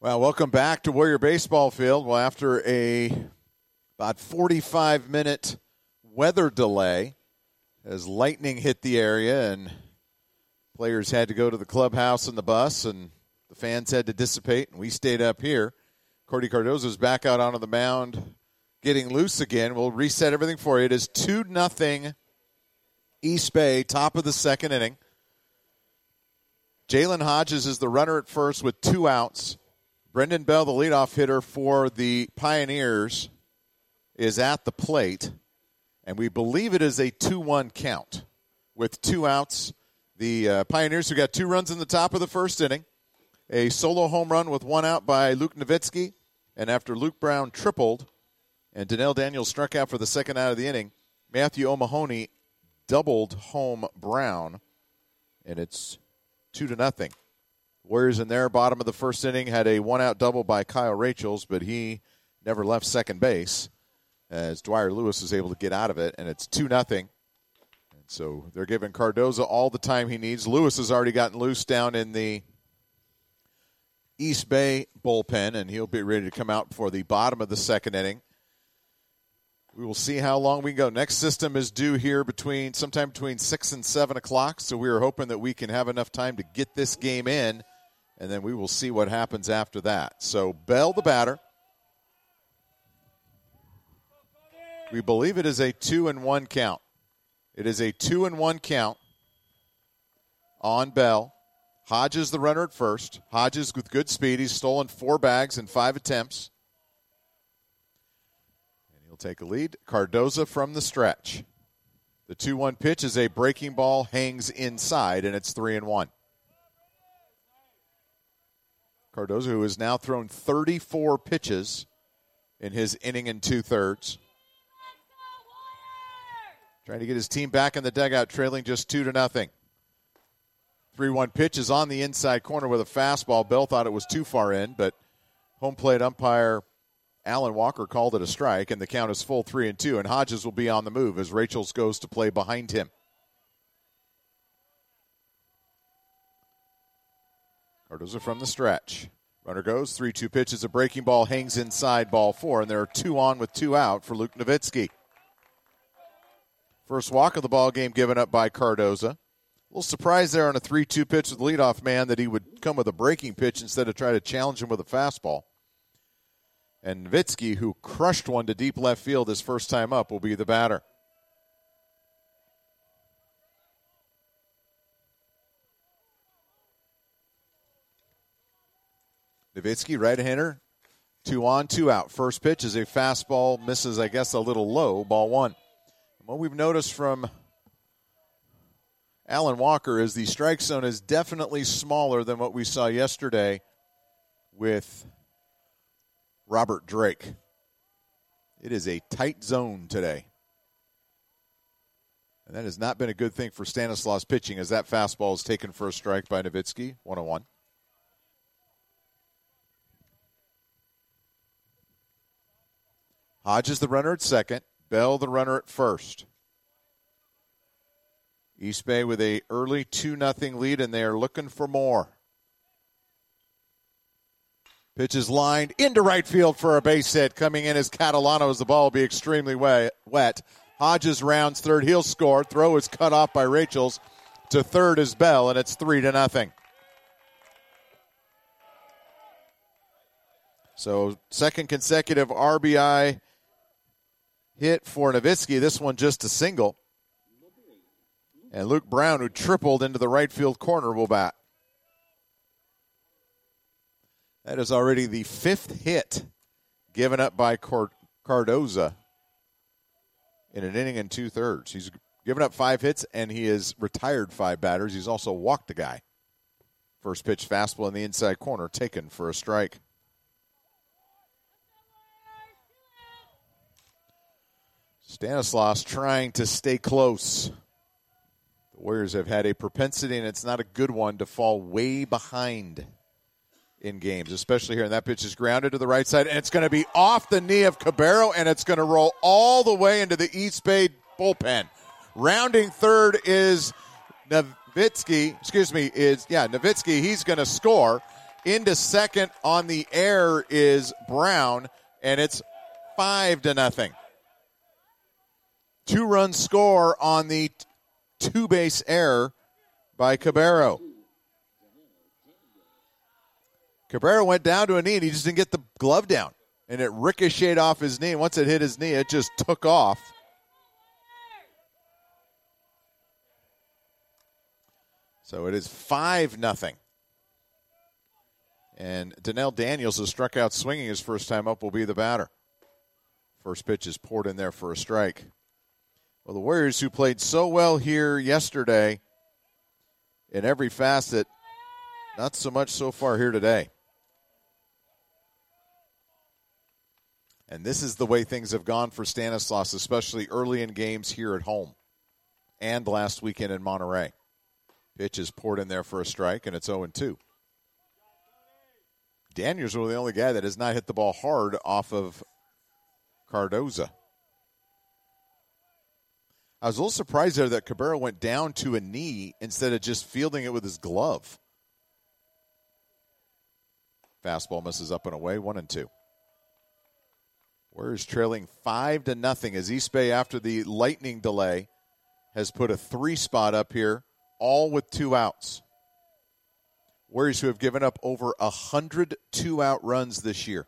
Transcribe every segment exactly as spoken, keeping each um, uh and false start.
Well, welcome back to Warrior Baseball Field. Well, after a about forty-five minute weather delay, as lightning hit the area and players had to go to the clubhouse in the bus and the fans had to dissipate, and we stayed up here. Cordy Cardozo's back out onto the mound, getting loose again. We'll reset everything for you. It is two nothing East Bay, top of the second inning. Jalen Hodges is the runner at first with two outs. Brendan Bell, the leadoff hitter for the Pioneers, is at the plate, and we believe it is a two one count. With two outs, the uh, Pioneers, who got two runs in the top of the first inning, a solo home run with one out by Luke Nowitzki, and after Luke Brown tripled and Donnell Daniels struck out for the second out of the inning, Matthew O'Mahony doubled home Brown, and it's two to nothing. Warriors in their bottom of the first inning had a one-out double by Kyle Rachels, but he never left second base as Dwyer Lewis was able to get out of it, and it's two nothing. And so they're giving Cardozo all the time he needs. Lewis has already gotten loose down in the East Bay bullpen, and he'll be ready to come out for the bottom of the second inning. We will see how long we can go. Next system is due here between sometime between six and seven o'clock, so we are hoping that we can have enough time to get this game in, and then we will see what happens after that. So Bell, the batter. We believe it is a two and one count. It is a two and one count on Bell. Hodges, the runner at first. Hodges with good speed. He's stolen four bags in five attempts. And he'll take a lead. Cardozo from the stretch. The two one pitch is a breaking ball, hangs inside, and it's three and one. Cardozo, who has now thrown thirty-four pitches in his inning and two-thirds. Trying to get his team back in the dugout, trailing just two to nothing. three one pitch is on the inside corner with a fastball. Bell thought it was too far in, but home plate umpire Alan Walker called it a strike, and the count is full three and two, and Hodges will be on the move as Rachels goes to play behind him. Cardozo from the stretch. Runner goes, three two pitch is a breaking ball, hangs inside, ball four, and there are two on with two out for Luke Nowitzki. First walk of the ball game given up by Cardozo. A little surprised there on a three two pitch with the leadoff man that he would come with a breaking pitch instead of try to challenge him with a fastball. And Nowitzki, who crushed one to deep left field his first time up, will be the batter. Nowitzki, right-hander, two on, two out. First pitch is a fastball, misses, I guess, a little low, ball one. And what we've noticed from Alan Walker is the strike zone is definitely smaller than what we saw yesterday with Robert Drake. It is a tight zone today. And that has not been a good thing for Stanislaus pitching as that fastball is taken for a strike by Nowitzki, one oh one. Hodges the runner at second. Bell the runner at first. East Bay with a early two nothing lead, and they are looking for more. Pitch is lined into right field for a base hit. Coming in as Catalano as the ball will be extremely wet. Hodges rounds third. He'll score. Throw is cut off by Rachels. To third is Bell, and it's three to nothing. So second consecutive R B I hit for Nowitzki. This one just a single. And Luke Brown, who tripled into the right field corner, will bat. That is already the fifth hit given up by Cardozo in an inning and two-thirds. He's given up five hits, and he has retired five batters. He's also walked a guy. First pitch fastball in the inside corner, taken for a strike. Stanislaus trying to stay close. The Warriors have had a propensity, and it's not a good one, to fall way behind in games, especially here. And that pitch is grounded to the right side, and it's going to be off the knee of Cabrera, and it's going to roll all the way into the East Bay bullpen. Rounding third is Nowitzki. Excuse me, is, yeah, Nowitzki. He's going to score. Into second on the air is Brown, and it's five to nothing. Two-run score on the two-base error by Cabrera. Cabrera went down to a knee, and he just didn't get the glove down. And it ricocheted off his knee. Once it hit his knee, it just took off. So it is five nothing. And Donnell Daniels has struck out swinging his first time up, will be the batter. First pitch is poured in there for a strike. Well, the Warriors, who played so well here yesterday in every facet, not so much so far here today. And this is the way things have gone for Stanislaus, especially early in games here at home and last weekend in Monterey. Pitch is poured in there for a strike, and it's oh and two. Daniels was the only guy that has not hit the ball hard off of Cardoza. I was a little surprised there that Cabrera went down to a knee instead of just fielding it with his glove. Fastball misses up and away, one and two. Warriors trailing five to nothing as East Bay, after the lightning delay, has put a three spot up here, all with two outs. Warriors, who have given up over a hundred two-out runs this year.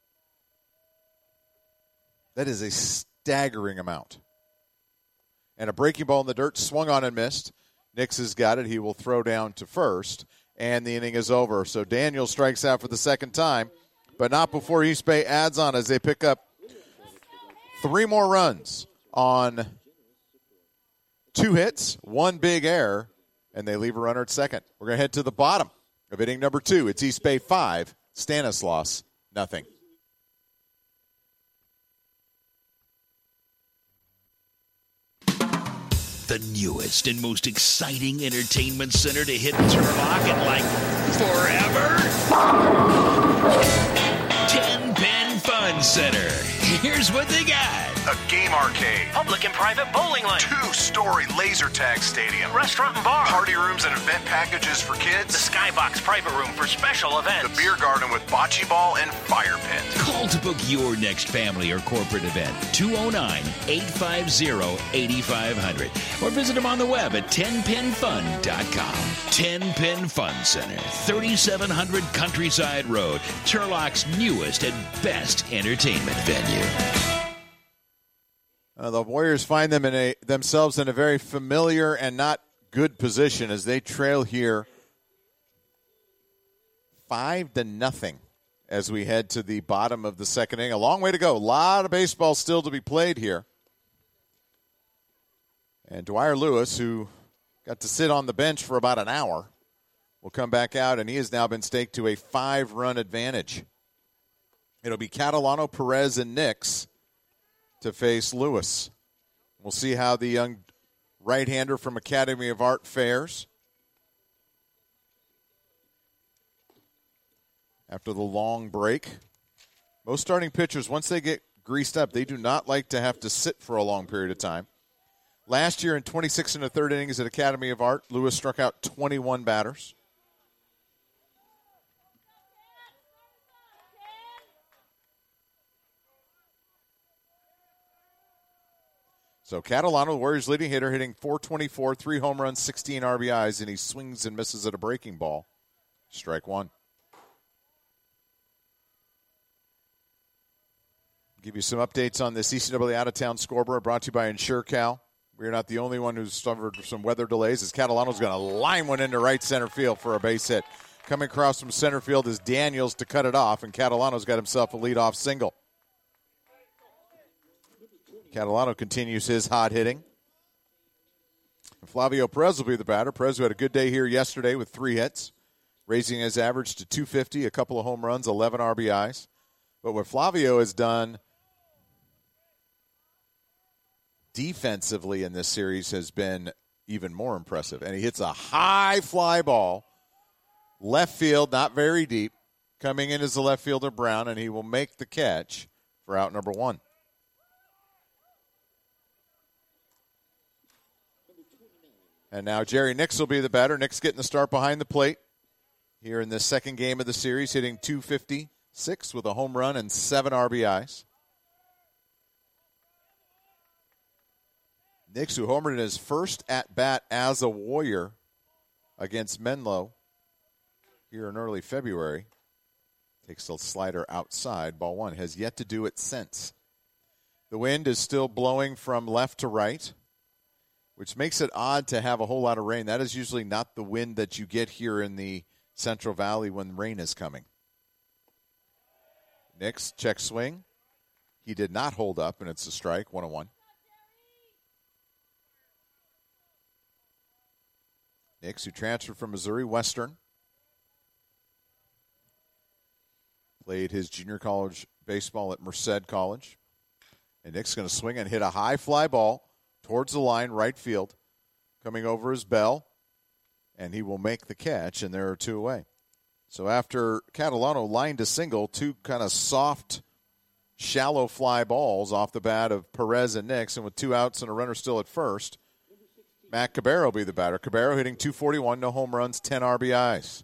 That is a staggering amount. And a breaking ball in the dirt, swung on and missed. Nix has got it. He will throw down to first, and the inning is over. So Daniel strikes out for the second time, but not before East Bay adds on as they pick up three more runs on two hits, one big error, and they leave a runner at second. We're going to head to the bottom of inning number two. It's East Bay five, Stanislaus nothing. The newest and most exciting entertainment center to hit Turlock in like forever. Ten Pin Fun Center. Here's what they got. A game arcade. Public and private bowling lane. Two-story laser tag stadium. Restaurant and bar. Party rooms and event packages for kids. The Skybox private room for special events. The beer garden with bocce ball and fire pit. Call to book your next family or corporate event. two oh nine, eight five oh, eight five hundred. Or visit them on the web at ten pin fun dot com. ten Pin Fun Center. thirty-seven hundred Countryside Road. Turlock's newest and best entertainment venue. Uh, the Warriors find them in a themselves in a very familiar and not good position as they trail here five to nothing as we head to the bottom of the second inning. A long way to go. A lot of baseball still to be played here. And Dwyer Lewis, who got to sit on the bench for about an hour, will come back out, and he has now been staked to a five-run advantage. It'll be Catalano, Perez, and Nix to face Lewis. We'll see how the young right-hander from Academy of Art fares after the long break. Most starting pitchers, once they get greased up, they do not like to have to sit for a long period of time. Last year in twenty-six and a third innings at Academy of Art, Lewis struck out twenty-one batters. So Catalano, the Warriors' leading hitter, hitting four twenty-four, three home runs, sixteen R B Is, and he swings and misses at a breaking ball. Strike one. Give you some updates on the C C W out-of-town scoreboard brought to you by InsureCal. We're not the only one who's suffered some weather delays as Catalano's going to line one into right center field for a base hit. Coming across from center field is Daniels to cut it off, and Catalano's got himself a leadoff single. Catalano continues his hot hitting. Flavio Perez will be the batter. Perez, who had a good day here yesterday with three hits, raising his average to two fifty, a couple of home runs, eleven R B Is. But what Flavio has done defensively in this series has been even more impressive. And he hits a high fly ball, left field, not very deep. Coming in as the left fielder, Brown, and he will make the catch for out number one. And now Jerry Nix will be the batter. Nix getting the start behind the plate. here in the second game of the series, hitting two fifty-six with a home run and seven R B Is. Nix, who homered in his first at-bat as a Warrior against Menlo here in early February, takes a slider outside, ball one, has yet to do it since. The wind is still blowing from left to right, which makes it odd to have a whole lot of rain. That is usually not the wind that you get here in the Central Valley when rain is coming. Nix, check swing. He did not hold up, and it's a strike, one and one. Nix, who transferred from Missouri Western, played his junior college baseball at Merced College. And Nick's going to swing and hit a high fly ball towards the line, right field, coming over his bell, and he will make the catch, and there are two away. So after Catalano lined a single, two kind of soft, shallow fly balls off the bat of Perez and Nix, and with two outs and a runner still at first, Matt Cabrera will be the batter. Cabrera hitting two forty-one, no home runs, ten R B Is.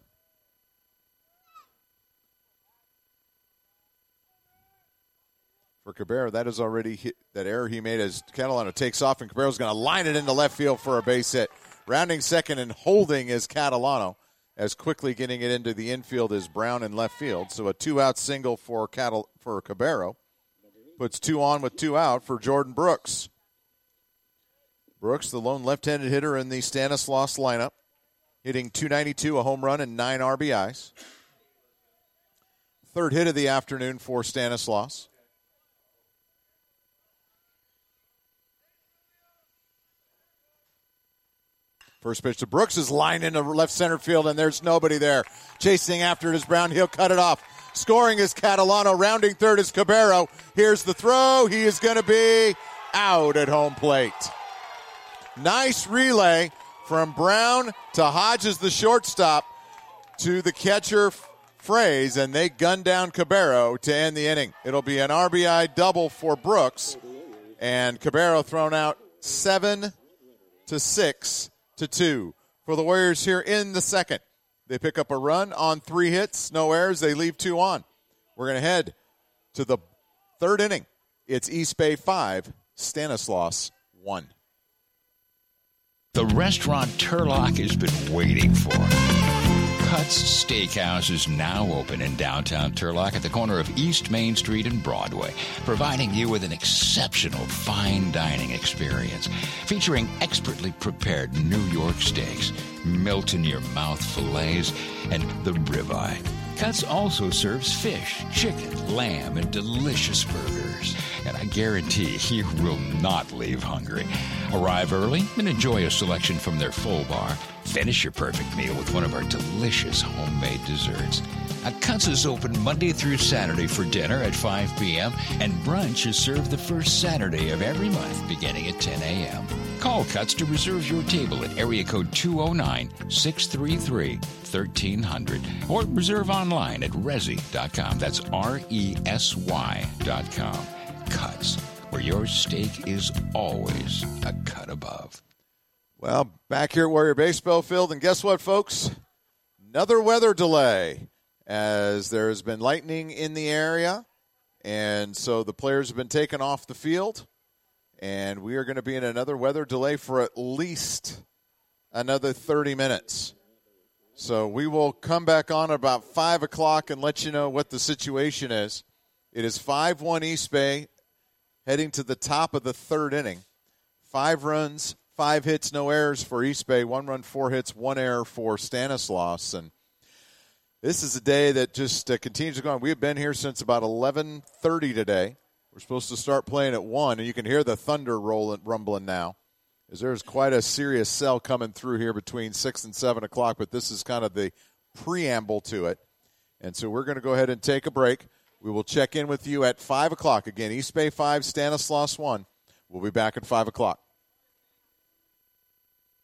For Cabrera, that is already hit, that error he made as Catalano takes off, and Cabrera's going to line it into left field for a base hit. Rounding second and holding is Catalano, as quickly getting it into the infield is Brown in left field. So a two-out single for Catal- for Cabrera. Puts two on with two out for Jordan Brooks. Brooks, the lone left-handed hitter in the Stanislaus lineup, hitting two ninety-two, a home run, and nine R B Is. Third hit of the afternoon for Stanislaus. First pitch to Brooks is lined into left center field, and there's nobody there. Chasing after it is Brown. He'll cut it off. Scoring is Catalano. Rounding third is Cabrera. Here's the throw. He is going to be out at home plate. Nice relay from Brown to Hodges, the shortstop, to the catcher Fraze, and they gun down Cabrera to end the inning. It'll be an R B I double for Brooks, and Cabrera thrown out seven to six. To two for the Warriors here in the second. They pick up a run on three hits, no errors. They leave two on. We're going to head to the third inning. It's East Bay five, Stanislaus one. The restaurant Turlock has been waiting for. Cuts Steakhouse is now open in downtown Turlock at the corner of East Main Street and Broadway, providing you with an exceptional fine dining experience featuring expertly prepared New York steaks, melt-in-your-mouth fillets, and the ribeye. Cuts also serves fish, chicken, lamb, and delicious burgers. And I guarantee you will not leave hungry. Arrive early and enjoy a selection from their full bar. Finish your perfect meal with one of our delicious homemade desserts. A Cuts is open Monday through Saturday for dinner at five p.m. and brunch is served the first Saturday of every month beginning at ten a.m. Call Cuts to reserve your table at area code two oh nine, six three three, one three hundred or reserve online at resi dot com. That's R E S Y dot com. Cuts, where your steak is always a cut above. Well, back here at Warrior Baseball Field, and guess what, folks? Another weather delay, as there has been lightning in the area, and so the players have been taken off the field, and we are going to be in another weather delay for at least another thirty minutes. So we will come back on about five o'clock and let you know what the situation is. It is five one East Bay, heading to the top of the third inning. Five runs, five hits, no errors for East Bay. One run, four hits, one error for Stanislaus. And this is a day that just uh, continues to go on. We have been here since about eleven thirty today. We're supposed to start playing at one, and you can hear the thunder rolling, rumbling now, as there's quite a serious cell coming through here between six and seven o'clock, but this is kind of the preamble to it. And so we're going to go ahead and take a break. We will check in with you at five o'clock. Again, East Bay five, Stanislaus one. We'll be back at five o'clock.